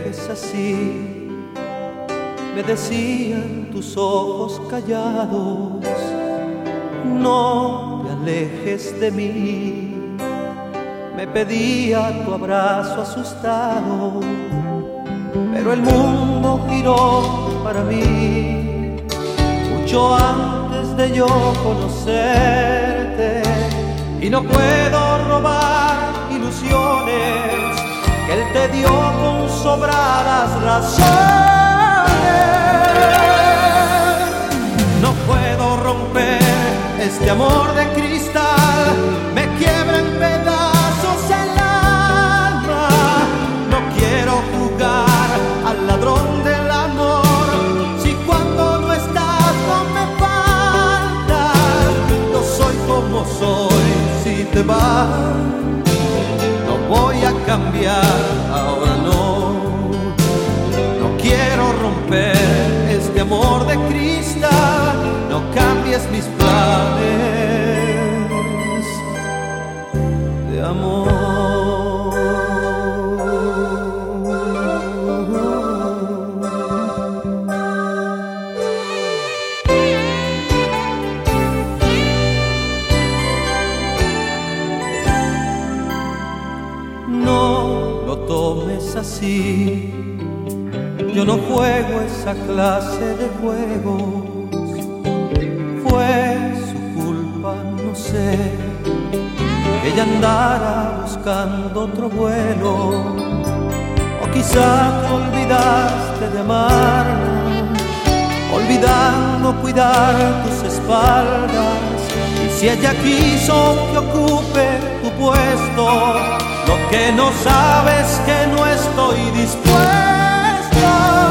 dejes así, me decían tus ojos callados, no te alejes de mí. Me pedía tu abrazo asustado, pero el mundo giró para mí mucho antes de yo conocerte. Y no puedo robar ilusiones que Él te dio con sobradas razones. No puedo romper este amor de cristal, me quiebra en pedazos el alma. No quiero jugar al ladrón del amor, si cuando no estás no me faltas. Yo soy como soy, si te vas no voy a cambiar, ahora no. No quiero romper este amor de cristal, no cambies mis planes de amor. No lo tomes así, yo no juego esa clase de juegos. Fue su culpa, no sé, que ella andara buscando otro vuelo. O quizá te olvidaste de amarla, olvidando cuidar tus espaldas. Y si ella quiso que ocupe tu puesto, lo que no sabes que no estoy dispuesto.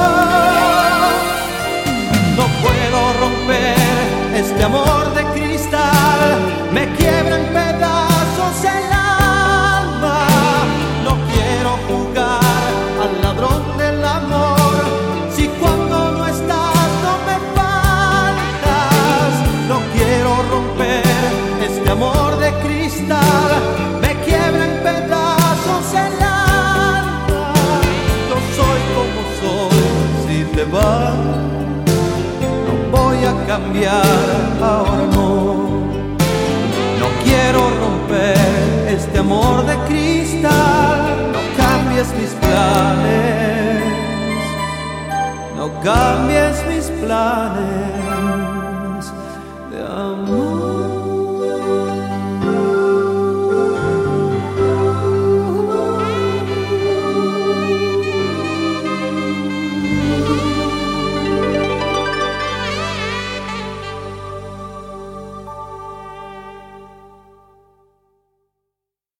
No puedo romper este amor de cristal, me quiebra en pedazos el alma. No quiero jugar al ladrón del amor, si cuando no estás no me faltas. No quiero romper este amor de cristal, me quiebra en pedazos el alma. Yo soy como soy, si te vas a cambiar, ahora no. No quiero romper este amor de cristal, no cambies mis planes, no cambies mis planes de amor.